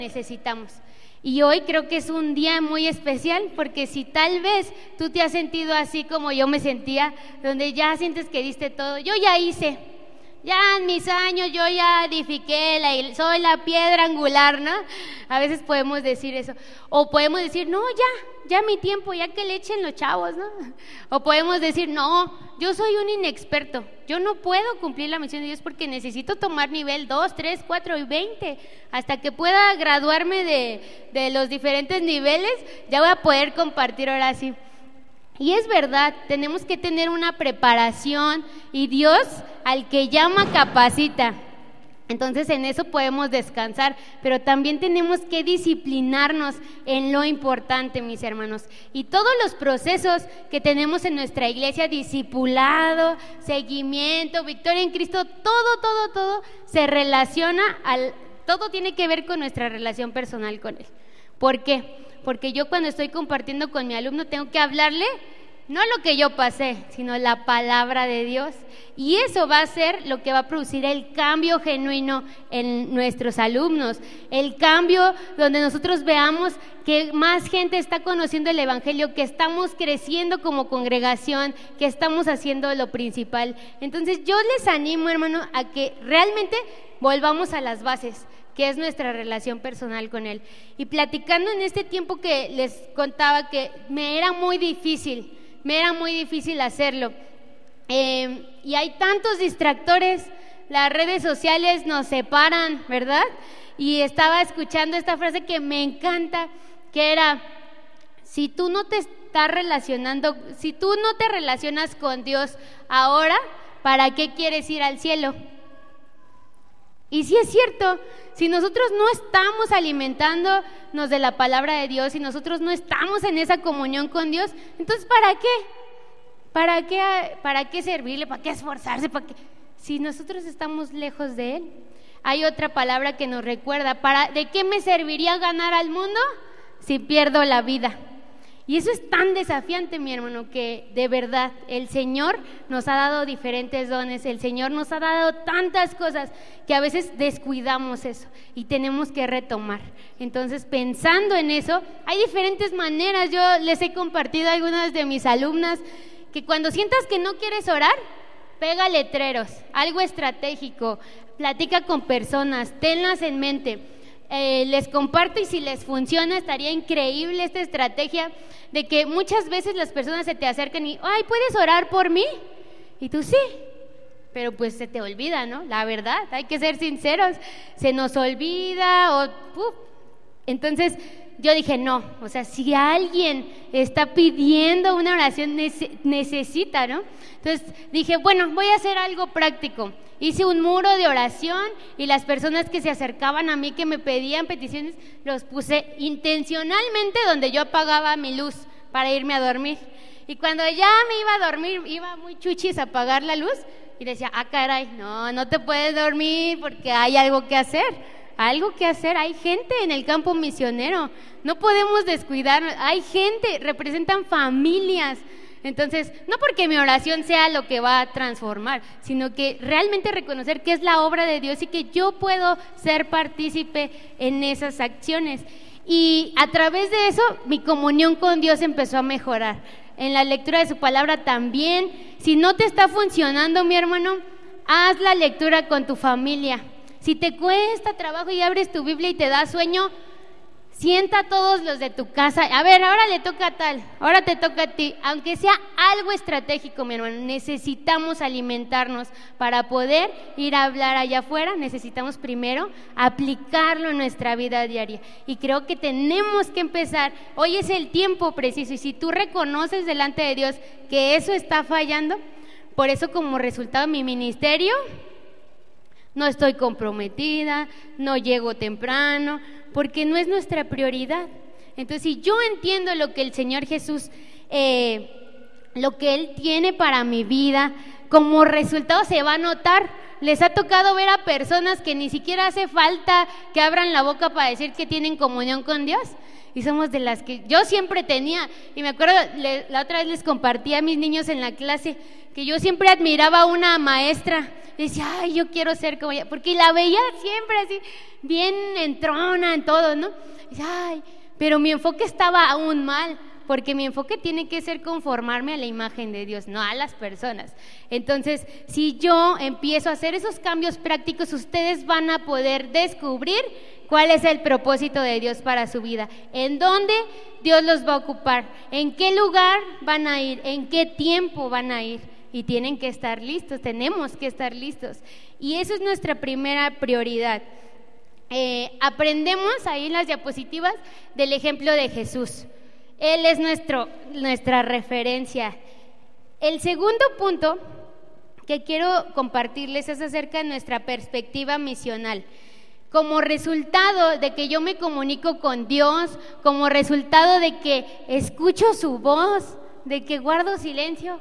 necesitamos. Y hoy creo que es un día muy especial, porque si tal vez tú te has sentido así como yo me sentía, donde ya sientes que diste todo, yo ya hice, ya en mis años yo ya edifiqué, soy la piedra angular, ¿no? A veces podemos decir eso, o podemos decir, no, ya mi tiempo, ya que le echen los chavos, ¿no? O podemos decir, no, yo soy un inexperto, yo no puedo cumplir la misión de Dios porque necesito tomar nivel 2, 3, 4 y 20, hasta que pueda graduarme de los diferentes niveles, ya voy a poder compartir ahora sí. Y es verdad, tenemos que tener una preparación y Dios al que llama capacita. Entonces en eso podemos descansar, pero también tenemos que disciplinarnos en lo importante, mis hermanos. Y todos los procesos que tenemos en nuestra iglesia, discipulado, seguimiento, victoria en Cristo, todo se relaciona todo tiene que ver con nuestra relación personal con Él. ¿Por qué? Porque yo cuando estoy compartiendo con mi alumno tengo que hablarle no lo que yo pasé, sino la palabra de Dios. Y eso va a ser lo que va a producir el cambio genuino en nuestros alumnos. El cambio donde nosotros veamos que más gente está conociendo el Evangelio, que estamos creciendo como congregación, que estamos haciendo lo principal. Entonces yo les animo, hermano, a que realmente volvamos a las bases, que es nuestra relación personal con Él. Y platicando en este tiempo que les contaba que me era muy difícil hacerlo. Y hay tantos distractores, las redes sociales nos separan, ¿verdad? Y estaba escuchando esta frase que me encanta, que era, si tú no te relacionas con Dios ahora, ¿para qué quieres ir al cielo? Y sí es cierto, si nosotros no estamos alimentándonos de la palabra de Dios, si nosotros no estamos en esa comunión con Dios, entonces ¿para qué? ¿Para qué servirle? ¿Para qué esforzarse? Si nosotros estamos lejos de Él. Hay otra palabra que nos recuerda, ¿de qué me serviría ganar al mundo si pierdo la vida? Y eso es tan desafiante, mi hermano, que de verdad el Señor nos ha dado diferentes dones, el Señor nos ha dado tantas cosas que a veces descuidamos eso y tenemos que retomar. Entonces, pensando en eso, hay diferentes maneras. Yo les he compartido a algunas de mis alumnas que cuando sientas que no quieres orar, pega letreros, algo estratégico, platica con personas, tenlas en mente. Les comparto, y si les funciona, estaría increíble esta estrategia de que muchas veces las personas se te acercan y, ay, ¿puedes orar por mí? Y tú sí, pero pues se te olvida, ¿no? La verdad, hay que ser sinceros, se nos olvida Entonces yo dije, no, o sea, si alguien está pidiendo una oración, necesita, ¿no? Entonces dije, bueno, voy a hacer algo práctico. Hice un muro de oración y las personas que se acercaban a mí, que me pedían peticiones, los puse intencionalmente donde yo apagaba mi luz para irme a dormir. Y cuando ya me iba a dormir, iba muy chuchis a apagar la luz y decía, caray, no te puedes dormir porque hay algo que hacer. Hay gente en el campo misionero, no podemos descuidarnos, hay gente, representan familias. Entonces, no porque mi oración sea lo que va a transformar, sino que realmente reconocer que es la obra de Dios y que yo puedo ser partícipe en esas acciones. Y a través de eso, mi comunión con Dios empezó a mejorar. En la lectura de su palabra también. Si no te está funcionando, mi hermano, haz la lectura con tu familia. Si te cuesta trabajo y abres tu Biblia y te da sueño, sienta a todos los de tu casa, a ver, ahora le toca a tal, ahora te toca a ti, aunque sea algo estratégico, mi hermano, necesitamos alimentarnos para poder ir a hablar allá afuera, necesitamos primero aplicarlo en nuestra vida diaria, y creo que tenemos que empezar, hoy es el tiempo preciso, y si tú reconoces delante de Dios que eso está fallando, por eso como resultado mi ministerio, no estoy comprometida, no llego temprano, porque no es nuestra prioridad. Entonces, si yo entiendo lo que el Señor Jesús, lo que Él tiene para mi vida, como resultado se va a notar, les ha tocado ver a personas que ni siquiera hace falta que abran la boca para decir que tienen comunión con Dios? Y somos de las que yo siempre tenía, y me acuerdo, la otra vez les compartí a mis niños en la clase, que yo siempre admiraba a una maestra, y decía, ay, yo quiero ser como ella, porque la veía siempre así, bien entrona en todo, ¿no? Y decía, ay, pero mi enfoque estaba aún mal, porque mi enfoque tiene que ser conformarme a la imagen de Dios, no a las personas. Entonces, si yo empiezo a hacer esos cambios prácticos, ustedes van a poder descubrir cuál es el propósito de Dios para su vida, en dónde Dios los va a ocupar, en qué lugar van a ir, en qué tiempo van a ir. Y tienen que estar listos, tenemos que estar listos. Y eso es nuestra primera prioridad. Aprendemos ahí en las diapositivas del ejemplo de Jesús. Él es nuestra referencia. El segundo punto que quiero compartirles es acerca de nuestra perspectiva misional. Como resultado de que yo me comunico con Dios, como resultado de que escucho su voz, de que guardo silencio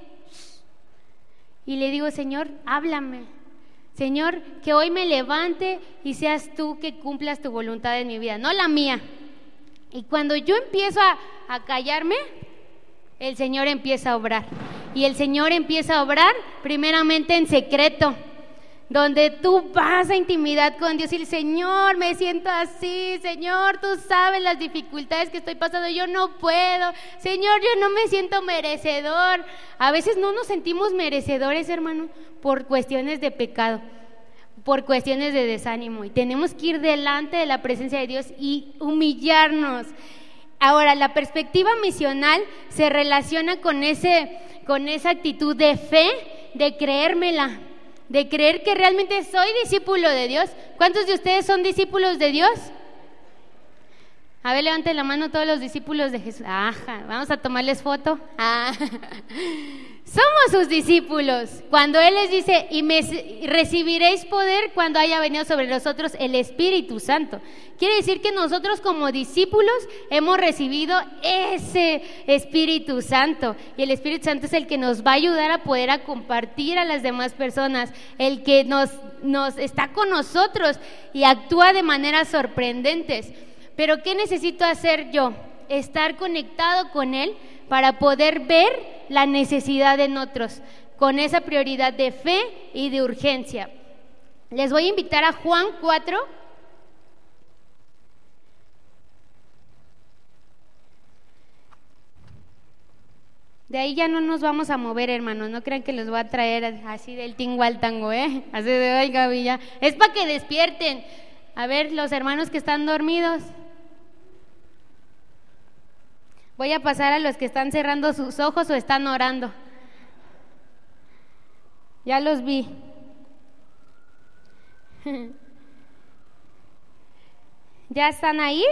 y le digo, Señor, háblame. Señor, que hoy me levante y seas tú que cumplas tu voluntad en mi vida, no la mía. Y cuando yo empiezo a callarme, el Señor empieza a obrar. Y el Señor empieza a obrar primeramente en secreto, donde tú vas a intimidad con Dios y el Señor, me siento así, Señor, tú sabes las dificultades que estoy pasando, yo no puedo, Señor, yo no me siento merecedor. A veces no nos sentimos merecedores, hermano, por cuestiones de pecado, por cuestiones de desánimo, y tenemos que ir delante de la presencia de Dios y humillarnos. Ahora, la perspectiva misional se relaciona con esa actitud de fe, de creérmela, de creer que realmente soy discípulo de Dios. ¿Cuántos de ustedes son discípulos de Dios? A ver, levanten la mano todos los discípulos de Jesús. Ajá, vamos a tomarles foto. Somos sus discípulos. Cuando Él les dice, recibiréis poder cuando haya venido sobre nosotros el Espíritu Santo. Quiere decir que nosotros como discípulos hemos recibido ese Espíritu Santo. Y el Espíritu Santo es el que nos va a ayudar a poder compartir a las demás personas. El que nos está con nosotros y actúa de maneras sorprendentes. Pero ¿qué necesito hacer yo? Estar conectado con Él para poder ver la necesidad en otros, con esa prioridad de fe y de urgencia. Les voy a invitar a Juan 4. De ahí ya no nos vamos a mover, hermanos, no crean que los voy a traer así del tingo al tango, así de, ay, Gaby, ya. Es para que despierten. A ver, los hermanos que están dormidos. Voy a pasar a los que están cerrando sus ojos o están orando. Ya los vi. ¿Ya están ahí?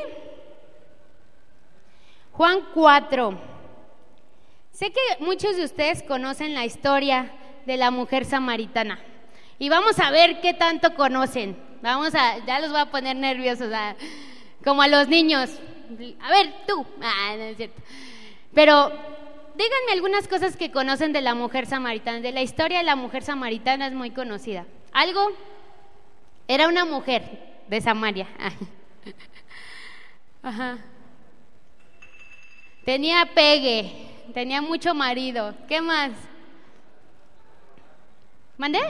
Juan 4. Sé que muchos de ustedes conocen la historia de la mujer samaritana. Y vamos a ver qué tanto conocen. Ya los voy a poner nerviosos, como a los niños. A ver, tú. No es cierto. Pero díganme algunas cosas que conocen de la mujer samaritana. De la historia de la mujer samaritana es muy conocida. ¿Algo? Era una mujer de Samaria. Ajá. Tenía pegue, tenía mucho marido. ¿Qué más? ¿Mandé?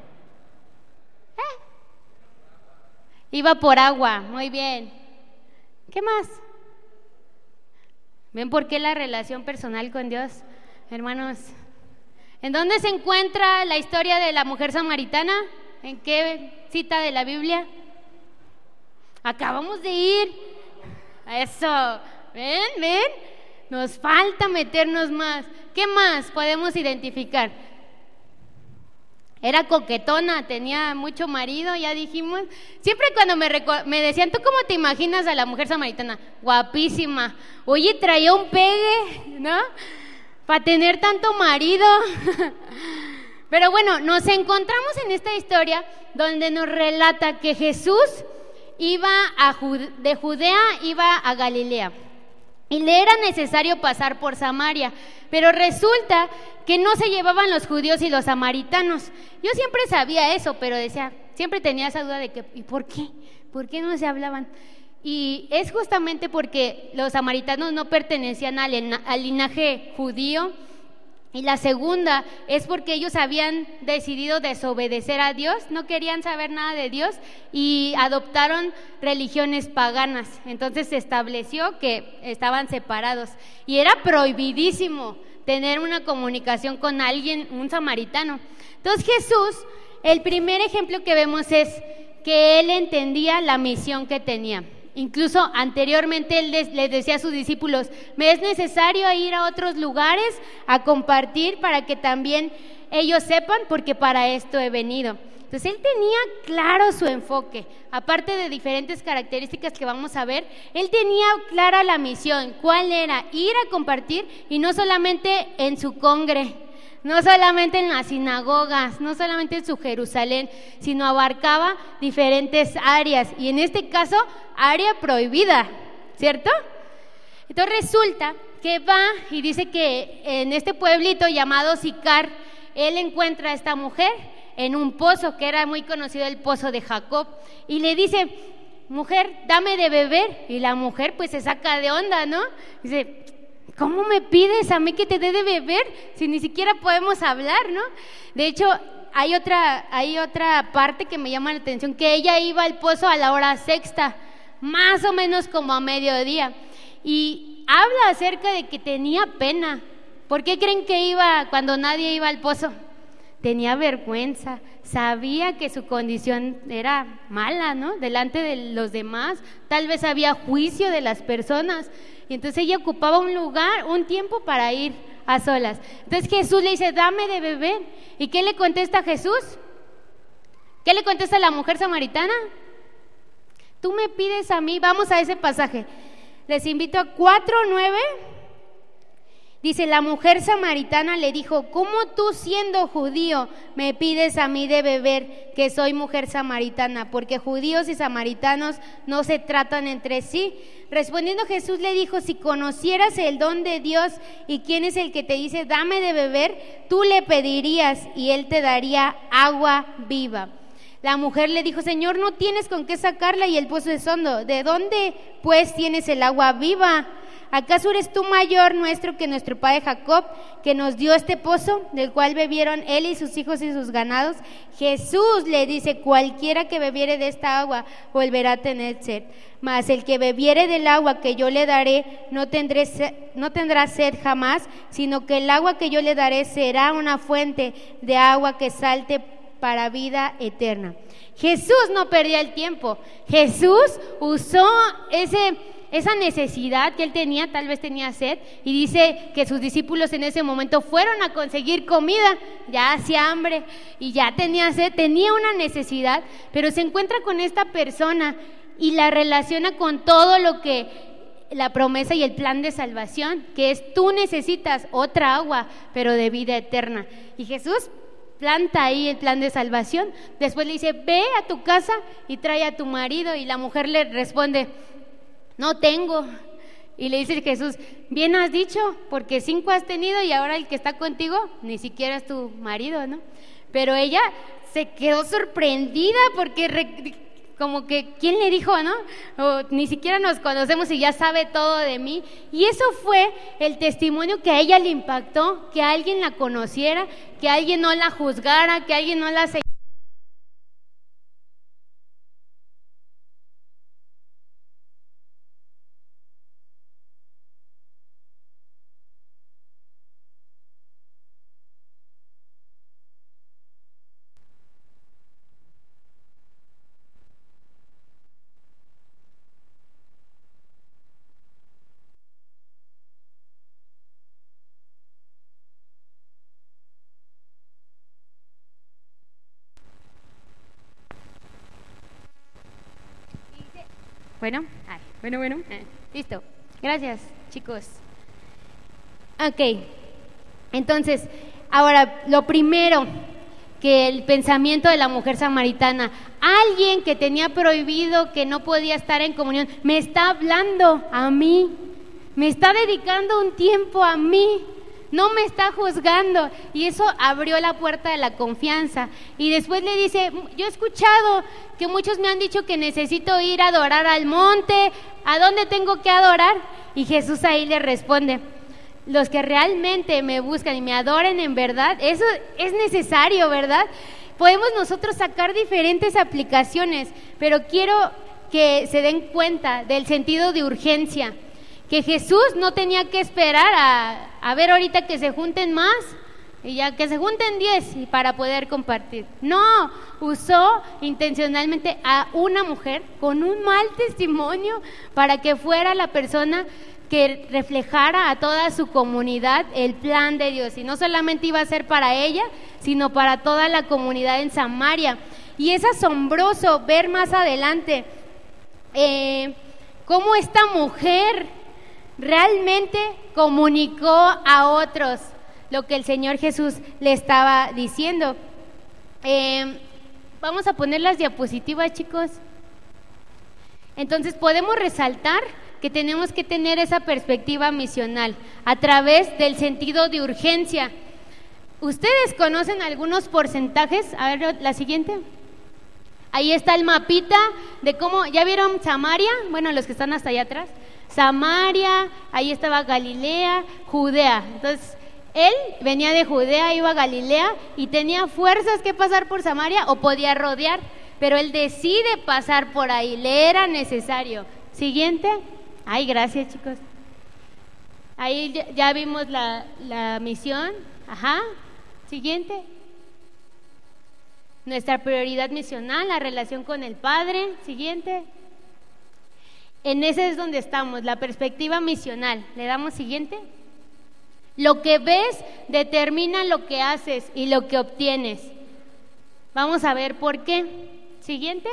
Iba por agua, muy bien. ¿Qué más? ¿Ven por qué la relación personal con Dios, hermanos? ¿En dónde se encuentra la historia de la mujer samaritana? ¿En qué cita de la Biblia? Acabamos de ir. Eso. ¿Ven? Nos falta meternos más. ¿Qué más podemos identificar? Era coquetona, tenía mucho marido, ya dijimos. Siempre cuando me decían, ¿tú cómo te imaginas a la mujer samaritana? Guapísima. Oye, traía un pegue, ¿no? Para tener tanto marido. Pero bueno, nos encontramos en esta historia donde nos relata que Jesús iba de Judea, iba a Galilea. y le era necesario pasar por Samaria. Pero resulta que no se llevaban los judíos y los samaritanos. Yo siempre sabía eso, pero siempre tenía esa duda de que, ¿y por qué? ¿Por qué no se hablaban? Y es justamente porque los samaritanos no pertenecían al linaje judío, y la segunda es porque ellos habían decidido desobedecer a Dios, no querían saber nada de Dios y adoptaron religiones paganas. Entonces se estableció que estaban separados y era prohibidísimo tener una comunicación con alguien, un samaritano. Entonces Jesús, el primer ejemplo que vemos es que Él entendía la misión que tenía. Incluso anteriormente Él les decía a sus discípulos, me es necesario ir a otros lugares a compartir para que también ellos sepan, porque para esto he venido. Entonces Él tenía claro su enfoque, aparte de diferentes características que vamos a ver. Él tenía clara la misión, cuál era, ir a compartir, y no solamente en su congre, no solamente en las sinagogas, no solamente en su Jerusalén, sino abarcaba diferentes áreas, y en este caso, área prohibida, ¿cierto? Entonces resulta que va y dice que en este pueblito llamado Sicar, él encuentra a esta mujer en un pozo que era muy conocido, el pozo de Jacob, y le dice, mujer, dame de beber, y la mujer pues se saca de onda, ¿no? Dice, ¿cómo me pides a mí que te dé de beber si ni siquiera podemos hablar, ¿no? De hecho, hay otra parte que me llama la atención, que ella iba al pozo a la hora sexta, más o menos como a mediodía, y habla acerca de que tenía pena. ¿Por qué creen que iba cuando nadie iba al pozo? Tenía vergüenza, sabía que su condición era mala, ¿no? Delante de los demás, tal vez había juicio de las personas, y entonces ella ocupaba un lugar, un tiempo para ir a solas. Entonces Jesús le dice, dame de beber. ¿Y qué le contesta Jesús? ¿Qué le contesta la mujer samaritana? Tú me pides a mí. Vamos a ese pasaje. Les invito a 4:9. Dice, la mujer samaritana le dijo, ¿cómo tú siendo judío me pides a mí de beber, que soy mujer samaritana? Porque judíos y samaritanos no se tratan entre sí. Respondiendo Jesús le dijo, si conocieras el don de Dios y quién es el que te dice, dame de beber, tú le pedirías y él te daría agua viva. La mujer le dijo, Señor, no tienes con qué sacarla y el pozo es hondo. ¿De dónde pues tienes el agua viva? ¿Acaso eres tú mayor nuestro que nuestro padre Jacob, que nos dio este pozo, del cual bebieron él y sus hijos y sus ganados? Jesús le dice, cualquiera que bebiere de esta agua volverá a tener sed, mas el que bebiere del agua que yo le daré no tendrá sed jamás, sino que el agua que yo le daré será una fuente de agua que salte para vida eterna. Jesús no perdía el tiempo. Jesús usó esa necesidad que él tenía, tal vez tenía sed, y dice que sus discípulos en ese momento fueron a conseguir comida, ya hacía hambre y ya tenía sed, tenía una necesidad, pero se encuentra con esta persona y la relaciona con todo lo que la promesa y el plan de salvación, que es tú necesitas otra agua, pero de vida eterna. Y Jesús planta ahí el plan de salvación. Después le dice, ve a tu casa y trae a tu marido, y la mujer le responde, no tengo. Y le dice Jesús, bien has dicho, porque 5 has tenido y ahora el que está contigo ni siquiera es tu marido, ¿no? Pero ella se quedó sorprendida porque como que, ¿quién le dijo, no? O, ni siquiera nos conocemos y ya sabe todo de mí. Y eso fue el testimonio que a ella le impactó, que alguien la conociera, que alguien no la juzgara, que alguien no la Bueno, listo. Gracias, chicos. Ok, entonces, ahora, lo primero, que el pensamiento de la mujer samaritana, alguien que tenía prohibido, que no podía estar en comunión, me está hablando a mí, me está dedicando un tiempo a mí, no me está juzgando. Y eso abrió la puerta de la confianza. Y después le dice, yo he escuchado que muchos me han dicho que necesito ir a adorar al monte, ¿a dónde tengo que adorar? Y Jesús ahí le responde, los que realmente me buscan y me adoren en verdad, eso es necesario, ¿verdad? Podemos nosotros sacar diferentes aplicaciones, pero quiero que se den cuenta del sentido de urgencia, que Jesús no tenía que esperar a ver ahorita que se junten más, y ya que se junten 10 y para poder compartir. No, usó intencionalmente a una mujer con un mal testimonio para que fuera la persona que reflejara a toda su comunidad el plan de Dios. Y no solamente iba a ser para ella, sino para toda la comunidad en Samaria. Y es asombroso ver más adelante cómo esta mujer realmente comunicó a otros lo que el Señor Jesús le estaba diciendo. Vamos a poner las diapositivas, chicos. Entonces podemos resaltar que tenemos que tener esa perspectiva misional a través del sentido de urgencia. ¿Ustedes conocen algunos porcentajes? A ver, la siguiente. Ahí está el mapita de cómo, ¿ya vieron Samaria? Bueno, los que están hasta allá atrás. Samaria, ahí estaba Galilea, Judea. Entonces, él venía de Judea, iba a Galilea y tenía fuerzas que pasar por Samaria o podía rodear, pero él decide pasar por ahí, le era necesario. Siguiente. Ay, gracias, chicos. Ahí ya vimos la misión. Ajá. Siguiente. Nuestra prioridad misional, la relación con el Padre. Siguiente. En ese es donde estamos, la perspectiva misional. ¿Le damos siguiente? Lo que ves determina lo que haces y lo que obtienes. Vamos a ver por qué. Siguiente.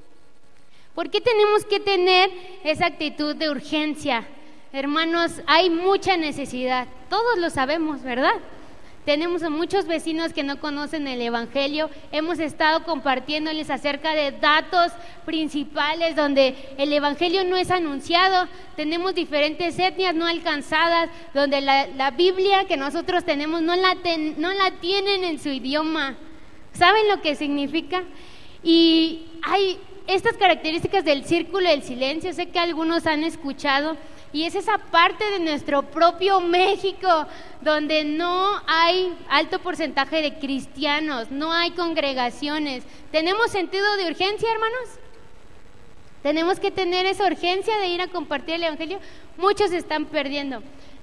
¿Por qué tenemos que tener esa actitud de urgencia? Hermanos, hay mucha necesidad, todos lo sabemos, ¿verdad? Tenemos a muchos vecinos que no conocen el Evangelio, hemos estado compartiéndoles acerca de datos principales donde el Evangelio no es anunciado, tenemos diferentes etnias no alcanzadas, donde la Biblia que nosotros tenemos no la tienen en su idioma. ¿Saben lo que significa? Y hay estas características del círculo del silencio, sé que algunos han escuchado, y es esa parte de nuestro propio México donde no hay alto porcentaje de cristianos, no hay congregaciones. ¿Tenemos sentido de urgencia, hermanos? ¿Tenemos que tener esa urgencia de ir a compartir el Evangelio? Muchos se están perdiendo.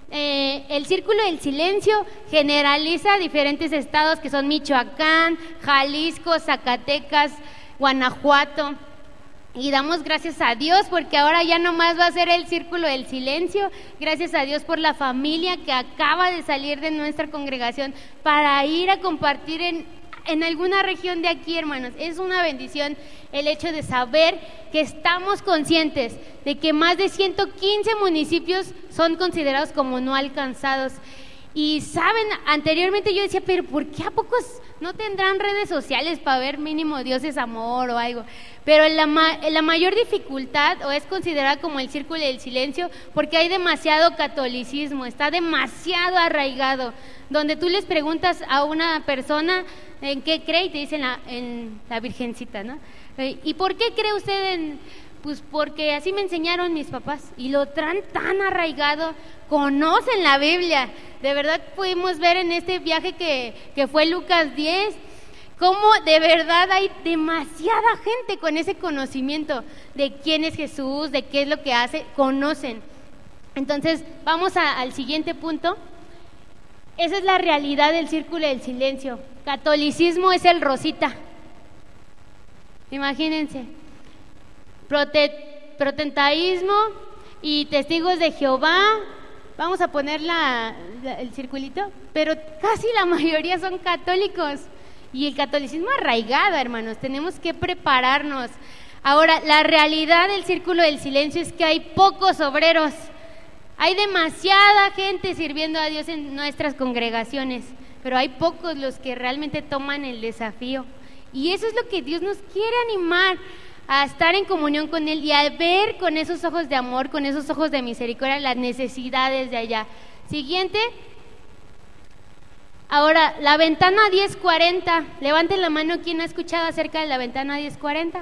El círculo del silencio generaliza diferentes estados que son Michoacán, Jalisco, Zacatecas, Guanajuato. Y damos gracias a Dios porque ahora ya nomás va a ser el círculo del silencio. Gracias a Dios por la familia que acaba de salir de nuestra congregación para ir a compartir en alguna región de aquí, hermanos. Es una bendición el hecho de saber que estamos conscientes de que más de 115 municipios son considerados como no alcanzados. Y saben, anteriormente yo decía, pero ¿por qué a pocos no tendrán redes sociales para ver mínimo Dios es amor o algo? Pero la mayor dificultad o es considerada como el círculo del silencio porque hay demasiado catolicismo, está demasiado arraigado, donde tú les preguntas a una persona en qué cree y te dicen en la Virgencita, ¿no? ¿Y por qué cree usted Pues porque así me enseñaron mis papás y lo traen tan arraigado, conocen la Biblia. De verdad pudimos ver en este viaje que fue Lucas 10, cómo de verdad hay demasiada gente con ese conocimiento de quién es Jesús, de qué es lo que hace, conocen. Entonces vamos al siguiente punto. Esa es la realidad del círculo del silencio. Catolicismo es el rosita. Imagínense. Protestantismo y testigos de Jehová, vamos a poner el circulito, pero casi la mayoría son católicos y el catolicismo arraigado, hermanos, tenemos que prepararnos. Ahora, la realidad del círculo del silencio es que hay pocos obreros, hay demasiada gente sirviendo a Dios en nuestras congregaciones, pero hay pocos los que realmente toman el desafío y eso es lo que Dios nos quiere animar a estar en comunión con Él y a ver con esos ojos de amor, con esos ojos de misericordia, las necesidades de allá. Siguiente. Ahora, la ventana 1040. Levanten la mano, ¿quién ha escuchado acerca de la ventana 1040?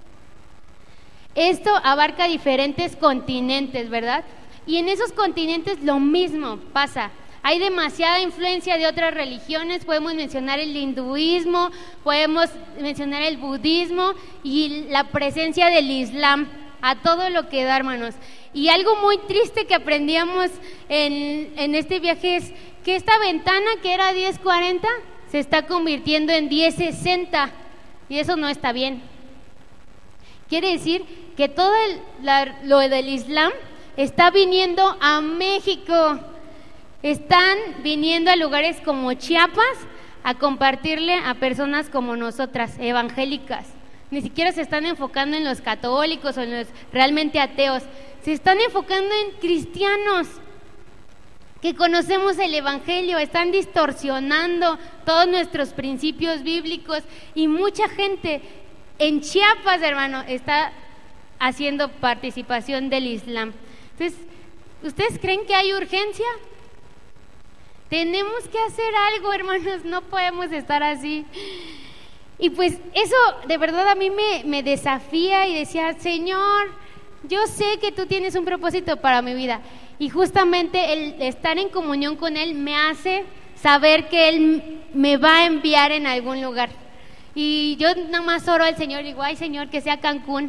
Esto abarca diferentes continentes, ¿verdad? Y en esos continentes lo mismo pasa. Hay demasiada influencia de otras religiones, podemos mencionar el hinduismo, podemos mencionar el budismo y la presencia del islam, a todo lo que da, hermanos. Y algo muy triste que aprendíamos en este viaje es que esta ventana que era 1040 se está convirtiendo en 1060 y eso no está bien. Quiere decir que todo lo del islam está viniendo a México. Están viniendo a lugares como Chiapas a compartirle a personas como nosotras, evangélicas. Ni siquiera se están enfocando en los católicos o en los realmente ateos. Se están enfocando en cristianos que conocemos el evangelio. Están distorsionando todos nuestros principios bíblicos y mucha gente en Chiapas, hermano, está haciendo participación del islam. Entonces, ¿ustedes creen que hay urgencia? Tenemos que hacer algo, hermanos, no podemos estar así. Y pues eso de verdad a mí me desafía y decía, Señor, yo sé que tú tienes un propósito para mi vida. Y justamente el estar en comunión con Él me hace saber que Él me va a enviar en algún lugar. Y yo nada más oro al Señor y digo, ay Señor, que sea Cancún.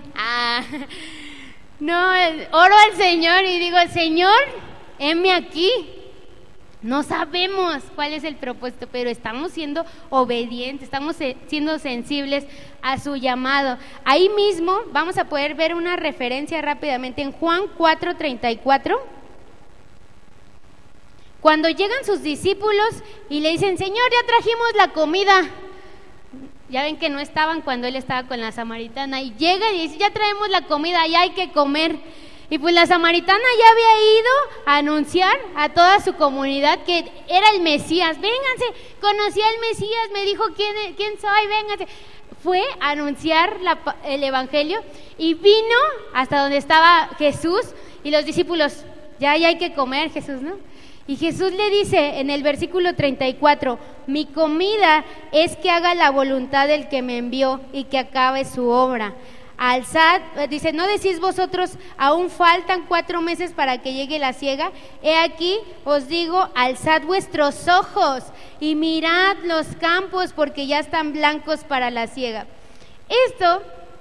No, oro al Señor y digo, Señor, heme aquí. No sabemos cuál es el propósito, pero estamos siendo obedientes, estamos siendo sensibles a su llamado. Ahí mismo vamos a poder ver una referencia rápidamente en Juan 4:34. Cuando llegan sus discípulos y le dicen, Señor, ya trajimos la comida. Ya ven que no estaban cuando Él estaba con la samaritana. Y llega y dice, ya traemos la comida, ya hay que comer. Y pues la samaritana ya había ido a anunciar a toda su comunidad que era el Mesías. Vénganse, conocí al Mesías, me dijo quién soy, vénganse. Fue a anunciar el evangelio y vino hasta donde estaba Jesús y los discípulos, ya hay que comer, Jesús, ¿no? Y Jesús le dice en el versículo 34, mi comida es que haga la voluntad del que me envió y que acabe su obra. Alzad, dice, ¿no decís vosotros, aún faltan 4 meses para que llegue la siega? He aquí, os digo, alzad vuestros ojos y mirad los campos, porque ya están blancos para la siega. Esto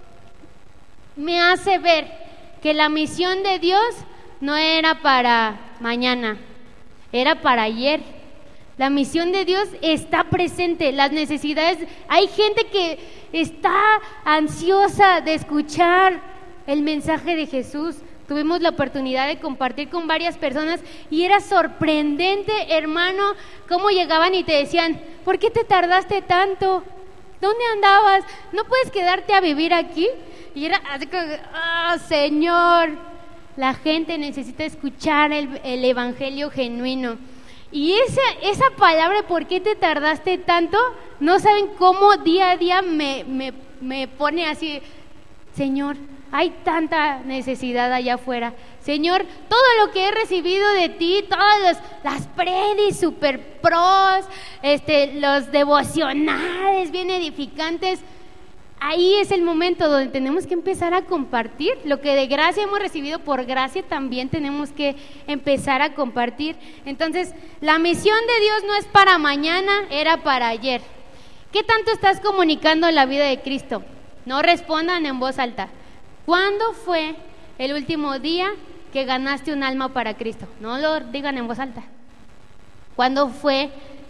me hace ver que la misión de Dios no era para mañana, era para ayer. La misión de Dios está presente, las necesidades. Hay gente que está ansiosa de escuchar el mensaje de Jesús. Tuvimos la oportunidad de compartir con varias personas y era sorprendente, hermano, cómo llegaban y te decían, ¿por qué te tardaste tanto? ¿Dónde andabas? ¿No puedes quedarte a vivir aquí? Y era así como, Señor, la gente necesita escuchar el evangelio genuino. Y esa palabra, ¿por qué te tardaste tanto? No saben cómo día a día me pone así, Señor, hay tanta necesidad allá afuera. Señor, todo lo que he recibido de ti, todas las predis super pros, los devocionales bien edificantes, ahí es el momento donde tenemos que empezar a compartir lo que de gracia hemos recibido, por gracia también tenemos que empezar a compartir. Entonces, la misión de Dios no es para mañana, era para ayer. ¿Qué tanto estás comunicando la vida de Cristo? No respondan en voz alta. ¿Cuándo fue el último día que ganaste un alma para Cristo? No lo digan en voz alta. ¿Cuándo fue?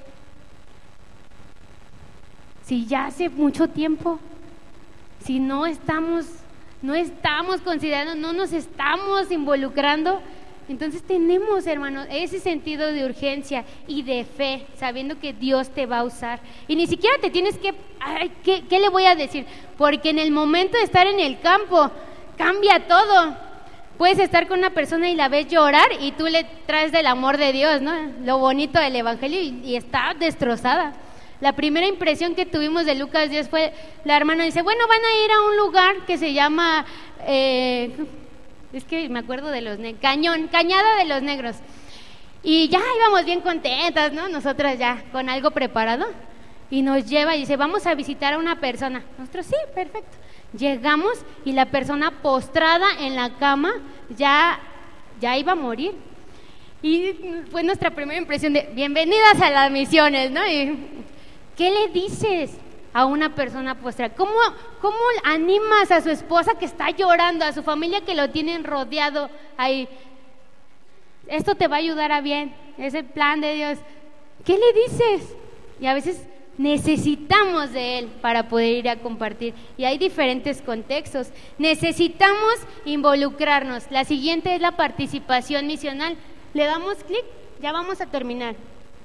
Si ya hace mucho tiempo. Si no estamos considerando, no nos estamos involucrando, entonces tenemos, hermanos, ese sentido de urgencia y de fe, sabiendo que Dios te va a usar. Y ni siquiera te tienes ¿qué le voy a decir? Porque en el momento de estar en el campo, cambia todo. Puedes estar con una persona y la ves llorar y tú le traes del amor de Dios, ¿no? Lo bonito del evangelio y está destrozada. La primera impresión que tuvimos de Lucas 10 fue, la hermana dice, bueno, van a ir a un lugar que se llama, es que me acuerdo de los Cañada de los Negros. Y ya íbamos bien contentas, ¿no? Nosotras ya con algo preparado. Y nos lleva y dice, vamos a visitar a una persona. Nosotros, sí, perfecto. Llegamos y la persona postrada en la cama ya iba a morir. Y fue nuestra primera impresión de, bienvenidas a las misiones, ¿no? Y, ¿qué le dices a una persona postrada? ¿Cómo animas a su esposa que está llorando, a su familia que lo tienen rodeado ahí? Esto te va a ayudar a bien, es el plan de Dios. ¿Qué le dices? Y a veces necesitamos de Él para poder ir a compartir. Y hay diferentes contextos. Necesitamos involucrarnos. La siguiente es la participación misional. Le damos clic, ya vamos a terminar.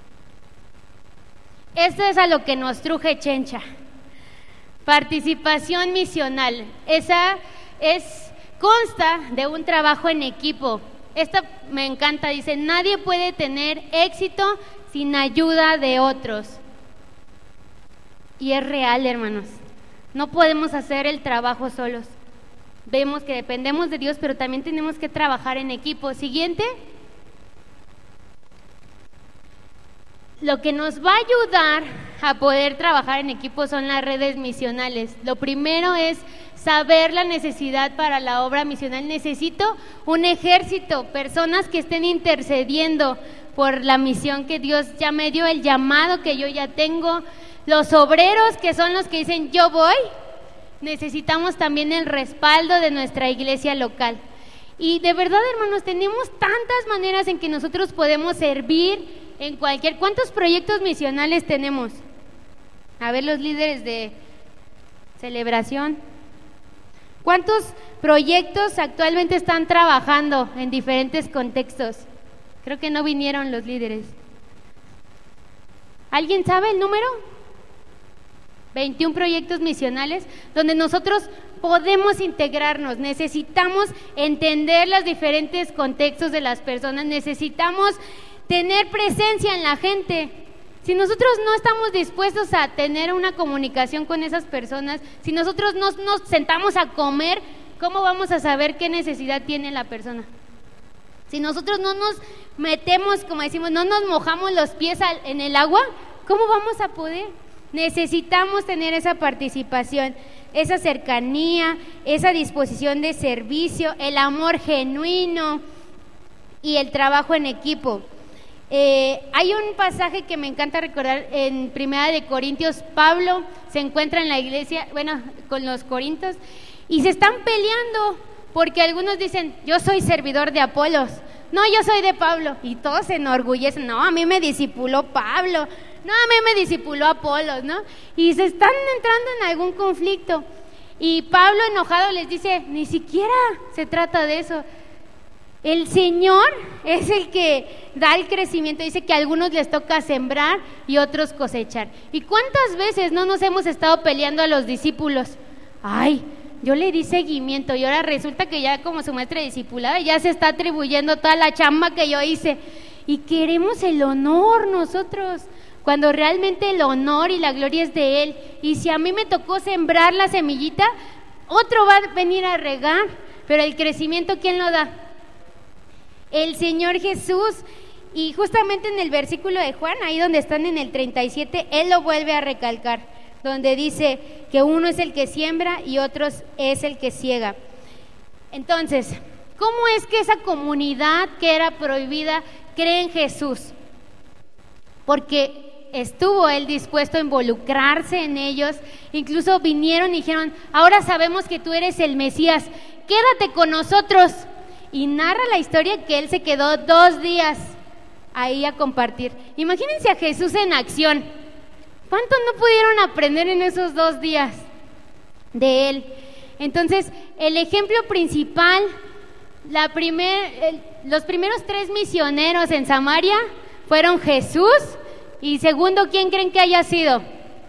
Esto es a lo que nos truje Chencha. Participación misional. Esa consta de un trabajo en equipo. Esta me encanta, dice, nadie puede tener éxito sin ayuda de otros. Y es real, hermanos. No podemos hacer el trabajo solos. Vemos que dependemos de Dios, pero también tenemos que trabajar en equipo. Siguiente. Lo que nos va a ayudar a poder trabajar en equipo son las redes misionales. Lo primero es saber la necesidad para la obra misional. Necesito un ejército, personas que estén intercediendo por la misión que Dios ya me dio, el llamado que yo ya tengo. Los obreros, que son los que dicen yo voy. Necesitamos también el respaldo de nuestra iglesia local. Y de verdad, hermanos, tenemos tantas maneras en que nosotros podemos servir en cualquier. ¿Cuántos proyectos misionales tenemos? A ver, los líderes de celebración. ¿Cuántos proyectos actualmente están trabajando en diferentes contextos? Creo que no vinieron los líderes. ¿Alguien sabe el número? 21 proyectos misionales donde nosotros podemos integrarnos. Necesitamos entender los diferentes contextos de las personas. Necesitamos tener presencia en la gente. Si nosotros no estamos dispuestos a tener una comunicación con esas personas, si nosotros no nos sentamos a comer, ¿cómo vamos a saber qué necesidad tiene la persona? Si nosotros no nos metemos, como decimos, no nos mojamos los pies en el agua, ¿cómo vamos a poder? Necesitamos tener esa participación, esa cercanía, esa disposición de servicio, el amor genuino y el trabajo en equipo. Hay un pasaje que me encanta recordar en 1 Corintios. Pablo se encuentra en la iglesia, con los corintios, y se están peleando porque algunos dicen, yo soy servidor de Apolos, no, yo soy de Pablo, y todos se enorgullecen, no, a mí me discipuló Pablo, no, a mí me discipuló Apolos, ¿no? Y se están entrando en algún conflicto, y Pablo enojado les dice, ni siquiera se trata de eso. El Señor es el que da el crecimiento. Dice que a algunos les toca sembrar y otros cosechar. ¿Y cuántas veces no nos hemos estado peleando a los discípulos? Ay, yo le di seguimiento y ahora resulta que ya como su maestra discipulada ya se está atribuyendo toda la chamba que yo hice. Y queremos el honor nosotros, cuando realmente el honor y la gloria es de Él. Y si a mí me tocó sembrar la semillita, otro va a venir a regar, pero el crecimiento, ¿quién lo da? El Señor Jesús. Y justamente en el versículo de Juan, ahí donde están en el 37, Él lo vuelve a recalcar, donde dice que uno es el que siembra y otro es el que ciega. Entonces, ¿cómo es que esa comunidad que era prohibida cree en Jesús? Porque estuvo Él dispuesto a involucrarse en ellos. Incluso vinieron y dijeron, ahora sabemos que tú eres el Mesías, quédate con nosotros. Y narra la historia que Él se quedó 2 días ahí a compartir. Imagínense a Jesús en acción. ¿Cuánto no pudieron aprender en esos 2 días de Él? Entonces, el ejemplo principal, los primeros 3 misioneros en Samaria fueron Jesús. Y segundo, ¿quién creen que haya sido?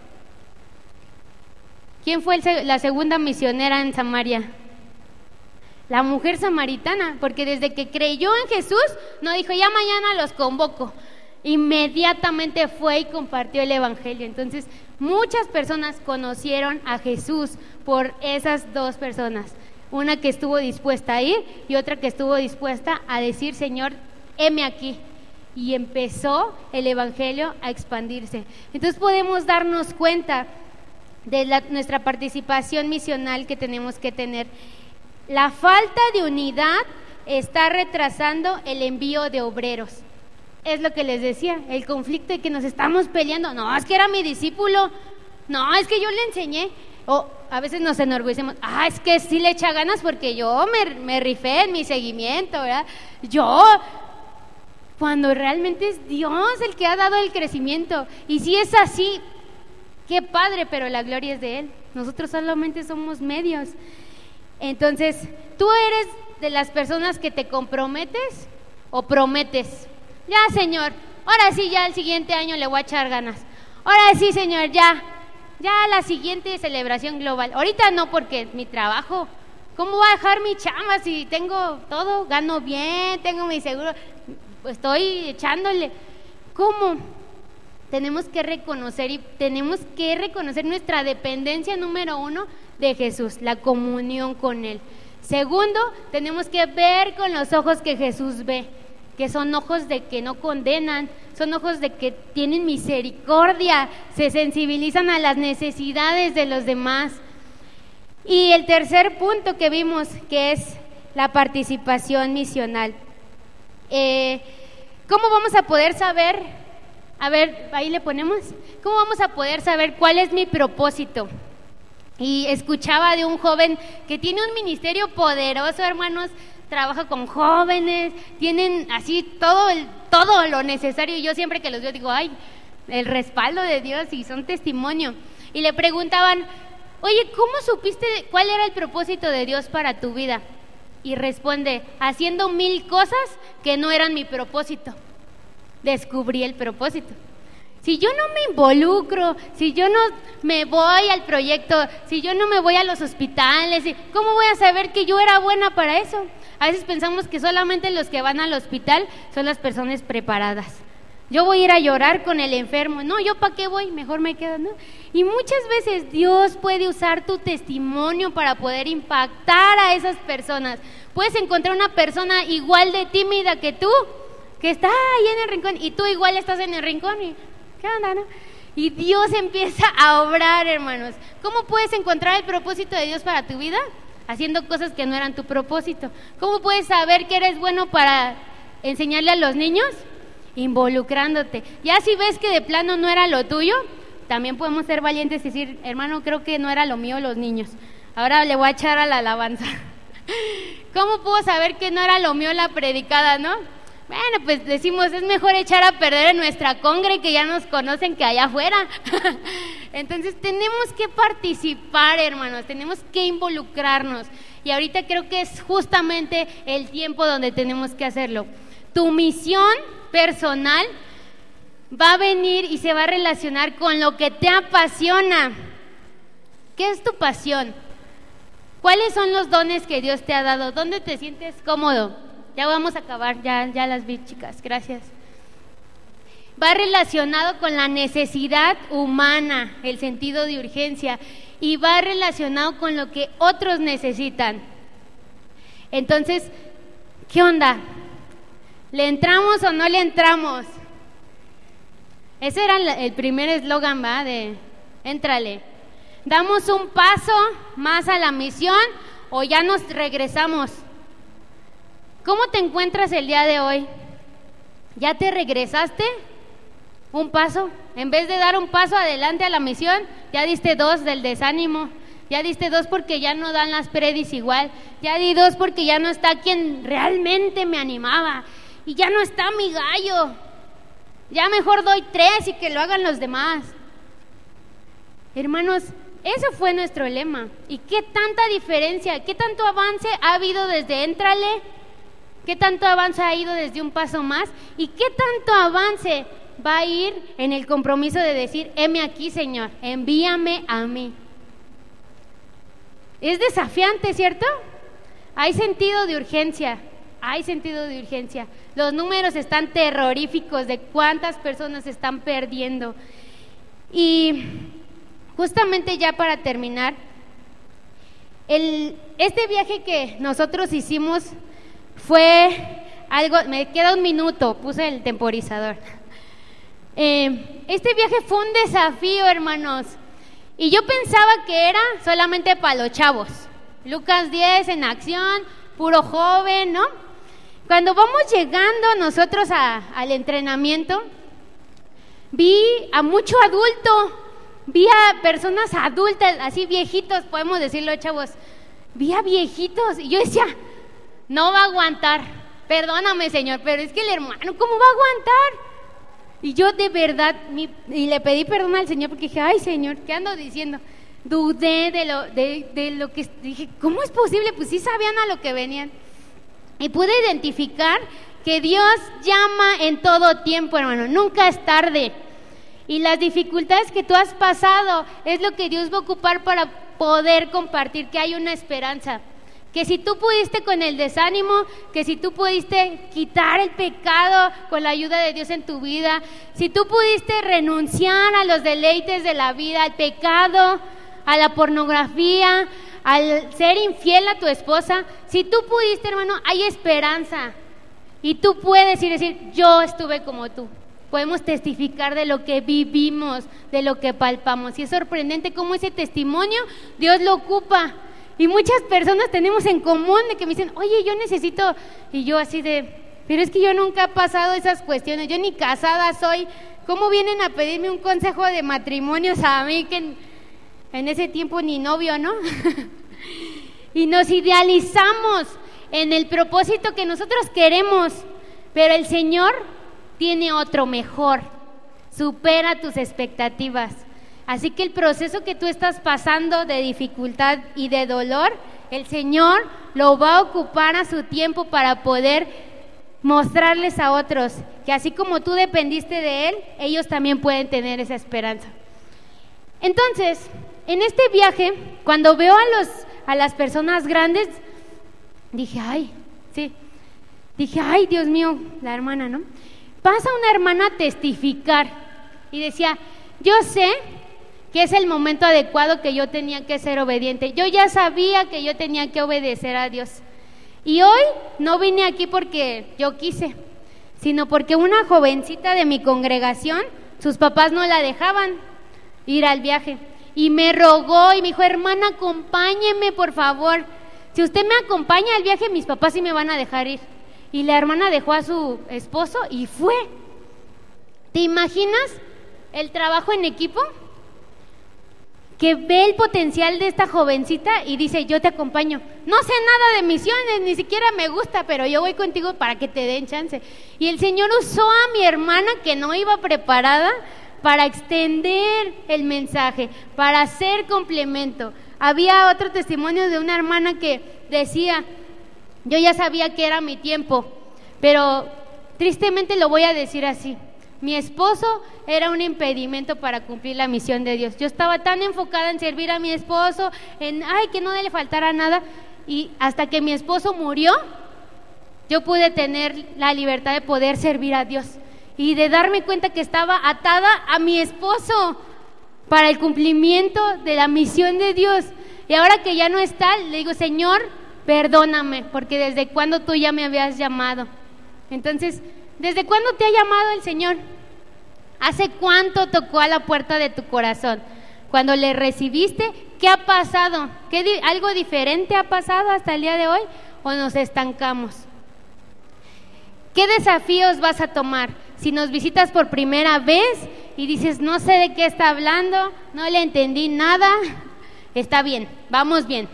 ¿Quién fue la segunda misionera en Samaria? La mujer samaritana, porque desde que creyó en Jesús, no dijo, ya mañana los convoco. Inmediatamente fue y compartió el evangelio. Entonces, muchas personas conocieron a Jesús por esas dos personas. Una que estuvo dispuesta a ir y otra que estuvo dispuesta a decir: Señor, heme aquí. Y empezó el evangelio a expandirse. Entonces podemos darnos cuenta de nuestra participación misional que tenemos que tener. La falta de unidad está retrasando el envío de obreros. Es lo que les decía, el conflicto de que nos estamos peleando. No, es que era mi discípulo. No, es que yo le enseñé. O a veces nos enorgullecemos. Es que sí le echa ganas porque yo me rifé en mi seguimiento, ¿verdad? Cuando realmente es Dios el que ha dado el crecimiento. Y si es así, qué padre, pero la gloria es de Él. Nosotros solamente somos medios. Entonces, ¿tú eres de las personas que te comprometes o prometes? Ya, Señor, ahora sí, ya el siguiente año le voy a echar ganas. Ahora sí, Señor, ya la siguiente celebración global. Ahorita no, porque mi trabajo, ¿cómo voy a dejar mi chamba si tengo todo? Gano bien, tengo mi seguro, pues estoy echándole. ¿Cómo? Tenemos que reconocer nuestra dependencia número 1 de Jesús, la comunión con Él. Segundo, tenemos que ver con los ojos que Jesús ve, que son ojos de que no condenan, son ojos de que tienen misericordia, se sensibilizan a las necesidades de los demás. Y el tercer punto que vimos, que es la participación misional. ¿Cómo vamos a poder saber? A ver, ahí le ponemos. ¿Cómo vamos a poder saber cuál es mi propósito? Y escuchaba de un joven que tiene un ministerio poderoso, hermanos, trabaja con jóvenes, tienen así todo lo necesario. Y yo siempre que los veo digo, el respaldo de Dios, y son testimonio. Y le preguntaban: oye, ¿cómo supiste cuál era el propósito de Dios para tu vida? Y responde: haciendo 1000 cosas que no eran mi propósito. Descubrí el propósito. Si yo no me involucro, si yo no me voy al proyecto, si yo no me voy a los hospitales, ¿cómo voy a saber que yo era buena para eso? A veces pensamos que solamente los que van al hospital son las personas preparadas. Yo voy a ir a llorar con el enfermo. No, ¿yo para qué voy? Mejor me quedo, ¿no? Y muchas veces Dios puede usar tu testimonio para poder impactar a esas personas. Puedes encontrar una persona igual de tímida que tú, que está ahí en el rincón, y tú igual estás en el rincón, y ¿qué onda, no? Y Dios empieza a obrar, hermanos. ¿Cómo puedes encontrar el propósito de Dios para tu vida? Haciendo cosas que no eran tu propósito. ¿Cómo puedes saber que eres bueno para enseñarle a los niños? Involucrándote. Ya si ves que de plano no era lo tuyo, también podemos ser valientes y decir: hermano, creo que no era lo mío los niños, ahora le voy a echar a la alabanza. ¿Cómo puedo saber que no era lo mío la predicada, no? Bueno, pues decimos: es mejor echar a perder en nuestra congre, que ya nos conocen, que allá afuera. Entonces tenemos que participar, hermanos, tenemos que involucrarnos. Y ahorita creo que es justamente el tiempo donde tenemos que hacerlo. Tu misión personal va a venir y se va a relacionar con lo que te apasiona. ¿Qué es tu pasión? ¿Cuáles son los dones que Dios te ha dado? ¿Dónde te sientes cómodo? Ya vamos a acabar, ya las vi, chicas, gracias. Va relacionado con la necesidad humana, el sentido de urgencia, y va relacionado con lo que otros necesitan. Entonces, ¿qué onda? ¿Le entramos o no le entramos? Ese era el primer eslogan, ¿va? De éntrale. ¿Damos un paso más a la misión o ya nos regresamos? ¿Cómo te encuentras el día de hoy? ¿Ya te regresaste un paso? En vez de dar un paso adelante a la misión, ya diste 2 del desánimo, ya diste 2 porque ya no dan las predis igual, ya di 2 porque ya no está quien realmente me animaba, y ya no está mi gallo, ya mejor doy 3 y que lo hagan los demás. Hermanos, ese fue nuestro lema. ¿Y qué tanta diferencia, qué tanto avance ha habido desde Éntrale? ¿Qué tanto avance ha ido desde un paso más? ¿Y qué tanto avance va a ir en el compromiso de decir: heme aquí, Señor, envíame a mí? Es desafiante, ¿cierto? Hay sentido de urgencia. hay sentido de urgencia. Los números están terroríficos de cuántas personas se están perdiendo. Y justamente ya para terminar, este viaje que nosotros hicimos fue algo, me queda un minuto, puse el temporizador. Este viaje fue un desafío, hermanos, y yo pensaba que era solamente para los chavos. Lucas 10 en acción, puro joven, ¿no? Cuando vamos llegando nosotros al entrenamiento, vi a mucho adulto, vi a personas adultas, así viejitos, podemos decirlo, chavos. Vi a viejitos y yo decía, no va a aguantar, perdóname, Señor, pero es que el hermano, ¿cómo va a aguantar? Y yo de verdad, y le pedí perdón al Señor porque dije, ay, Señor, ¿qué ando diciendo? Dudé de lo que dije, ¿cómo es posible? Pues sí sabían a lo que venían. Y pude identificar que Dios llama en todo tiempo, hermano, nunca es tarde. Y las dificultades que tú has pasado es lo que Dios va a ocupar para poder compartir que hay una esperanza. Que si tú pudiste con el desánimo, que si tú pudiste quitar el pecado con la ayuda de Dios en tu vida, si tú pudiste renunciar a los deleites de la vida, al pecado, a la pornografía, al ser infiel a tu esposa, si tú pudiste, hermano, hay esperanza. Y tú puedes ir a decir, yo estuve como tú. Podemos testificar de lo que vivimos, de lo que palpamos. Y es sorprendente cómo ese testimonio Dios lo ocupa. Y muchas personas tenemos en común de que me dicen, oye, yo necesito, y yo así de, pero es que yo nunca he pasado esas cuestiones, yo ni casada soy. ¿Cómo vienen a pedirme un consejo de matrimonios a mí que en ese tiempo ni novio, ¿no? Y nos idealizamos en el propósito que nosotros queremos, pero el Señor tiene otro mejor, supera tus expectativas. Así que el proceso que tú estás pasando de dificultad y de dolor, el Señor lo va a ocupar a su tiempo para poder mostrarles a otros que así como tú dependiste de Él, ellos también pueden tener esa esperanza. Entonces, en este viaje, cuando veo a las personas grandes, dije, ay, Dios mío, la hermana, ¿no? Pasa una hermana a testificar y decía, yo sé que es el momento adecuado que yo tenía que ser obediente. Yo ya sabía que yo tenía que obedecer a Dios. Y hoy no vine aquí porque yo quise, sino porque una jovencita de mi congregación, sus papás no la dejaban ir al viaje. Y me rogó y me dijo, hermana, acompáñeme, por favor. Si usted me acompaña al viaje, mis papás sí me van a dejar ir. Y la hermana dejó a su esposo y fue. ¿Te imaginas el trabajo en equipo? Que ve el potencial de esta jovencita y dice, yo te acompaño. No sé nada de misiones, ni siquiera me gusta, pero yo voy contigo para que te den chance. Y el Señor usó a mi hermana que no iba preparada para extender el mensaje, para hacer complemento. Había otro testimonio de una hermana que decía, yo ya sabía que era mi tiempo, pero tristemente lo voy a decir así. Mi esposo era un impedimento para cumplir la misión de Dios. Yo estaba tan enfocada en servir a mi esposo, en que no le faltara nada, y hasta que mi esposo murió, yo pude tener la libertad de poder servir a Dios y de darme cuenta que estaba atada a mi esposo para el cumplimiento de la misión de Dios. Y ahora que ya no está, le digo, Señor, perdóname, porque desde cuándo tú ya me habías llamado. Entonces, ¿desde cuándo te ha llamado el Señor? ¿Hace cuánto tocó a la puerta de tu corazón? Cuando le recibiste, ¿qué ha pasado? ¿Algo diferente ha pasado hasta el día de hoy? ¿O nos estancamos? ¿Qué desafíos vas a tomar? Si nos visitas por primera vez y dices, no sé de qué está hablando, no le entendí nada, está bien, vamos bien.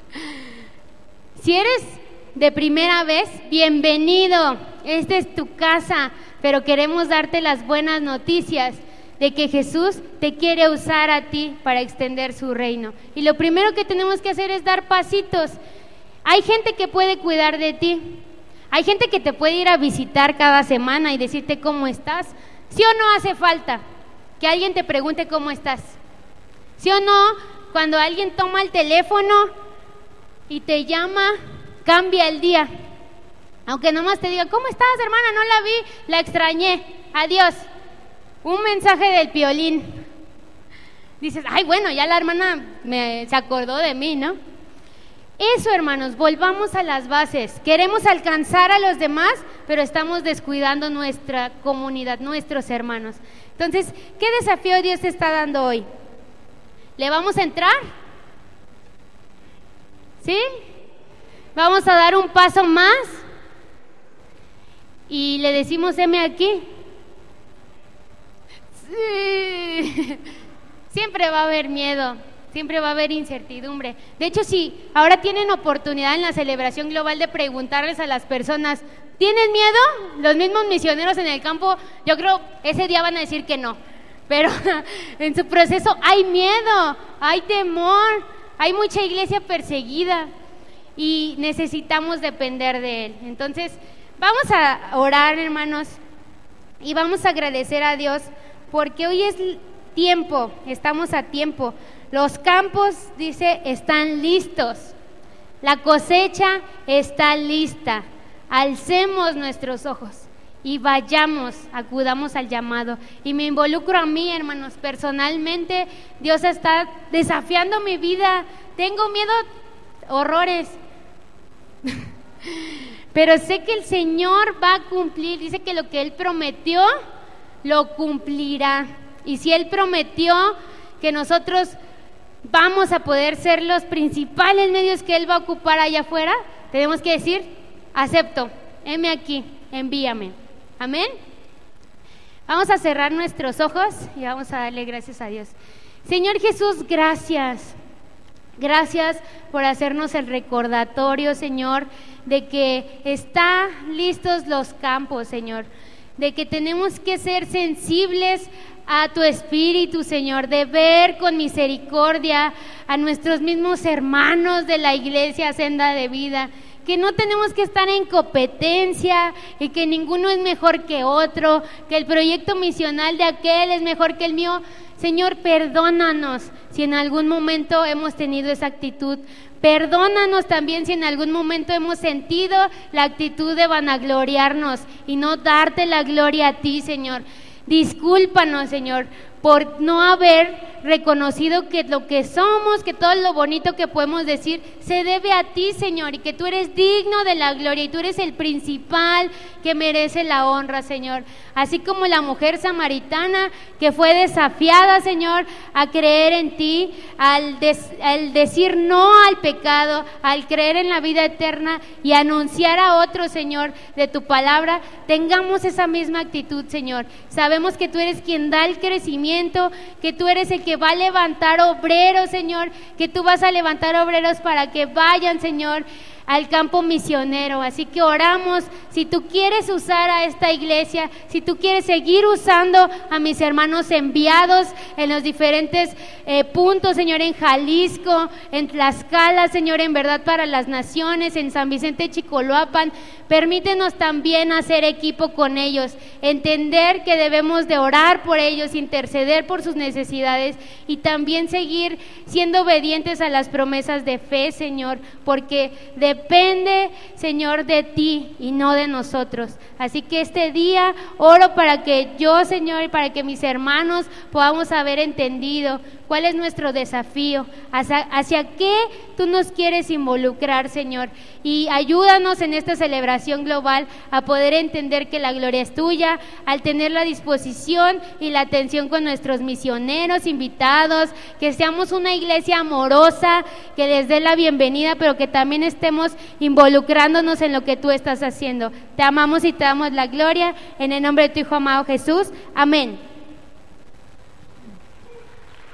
Si eres de primera vez, bienvenido, esta es tu casa, pero queremos darte las buenas noticias de que Jesús te quiere usar a ti para extender su reino. Y lo primero que tenemos que hacer es dar pasitos. Hay gente que puede cuidar de ti, hay gente que te puede ir a visitar cada semana y decirte cómo estás. ¿Sí o no hace falta que alguien te pregunte cómo estás? ¿Sí o no? Cuando alguien toma el teléfono y te llama, cambia el día. Aunque nomás te diga, ¿cómo estás, hermana? No la vi, la extrañé, adiós. Un mensaje del Piolín. Dices, ay, bueno, ya la hermana se acordó de mí, ¿no? Eso, hermanos, volvamos a las bases. Queremos alcanzar a los demás, pero estamos descuidando nuestra comunidad, nuestros hermanos. Entonces, ¿qué desafío Dios te está dando hoy? ¿Le vamos a entrar? ¿Sí? ¿Vamos a dar un paso más? Y le decimos, heme aquí. Sí. Siempre va a haber miedo, siempre va a haber incertidumbre. De hecho, si ahora tienen oportunidad en la celebración global de preguntarles a las personas, ¿tienen miedo? Los mismos misioneros en el campo, yo creo ese día van a decir que no, pero en su proceso hay miedo, hay temor, hay mucha iglesia perseguida y necesitamos depender de Él. Entonces, vamos a orar, hermanos, y vamos a agradecer a Dios porque hoy es tiempo, estamos a tiempo. Los campos, dice, están listos. La cosecha está lista. Alcemos nuestros ojos y vayamos, acudamos al llamado. Y me involucro a mí, hermanos, personalmente. Dios está desafiando mi vida. Tengo miedo, horrores. Pero sé que el Señor va a cumplir. Dice que lo que Él prometió, lo cumplirá. Y si Él prometió que nosotros vamos a poder ser los principales medios que Él va a ocupar allá afuera, tenemos que decir, acepto, heme aquí, envíame. Amén. Vamos a cerrar nuestros ojos y vamos a darle gracias a Dios. Señor Jesús, gracias. Gracias por hacernos el recordatorio, Señor, de que están listos los campos, Señor, de que tenemos que ser sensibles a tu espíritu, Señor, de ver con misericordia a nuestros mismos hermanos de la iglesia Senda de Vida, que no tenemos que estar en competencia y que ninguno es mejor que otro, que el proyecto misional de aquel es mejor que el mío. Señor, perdónanos si en algún momento hemos tenido esa actitud. Perdónanos también si en algún momento hemos sentido la actitud de vanagloriarnos y no darte la gloria a ti, Señor. Discúlpanos, Señor, por no haber reconocido que lo que somos, que todo lo bonito que podemos decir se debe a ti, Señor, y que tú eres digno de la gloria y tú eres el principal que merece la honra, Señor. Así como la mujer samaritana que fue desafiada, Señor, a creer en ti, al decir no al pecado, al creer en la vida eterna y anunciar a otros, Señor, de tu palabra, tengamos esa misma actitud, Señor. Sabemos que tú eres quien da el crecimiento, que tú eres el que va a levantar obreros, Señor, que tú vas a levantar obreros para que vayan, Señor, al campo misionero. Así que oramos, si tú quieres usar a esta iglesia, si tú quieres seguir usando a mis hermanos enviados en los diferentes puntos, Señor, en Jalisco, en Tlaxcala, Señor, en Verdad para las Naciones, en San Vicente Chicoloapan, permítenos también hacer equipo con ellos, entender que debemos de orar por ellos, interceder por sus necesidades y también seguir siendo obedientes a las promesas de fe, Señor, porque depende, Señor, de ti y no de nosotros. Así que este día oro para que yo, Señor, y para que mis hermanos podamos haber entendido cuál es nuestro desafío, hacia qué tú nos quieres involucrar, Señor, y ayúdanos en esta celebración global a poder entender que la gloria es tuya, al tener la disposición y la atención con nuestros misioneros, invitados, que seamos una iglesia amorosa, que les dé la bienvenida, pero que también estemos involucrándonos en lo que tú estás haciendo. Te amamos y te damos la gloria, en el nombre de tu Hijo amado Jesús, amén.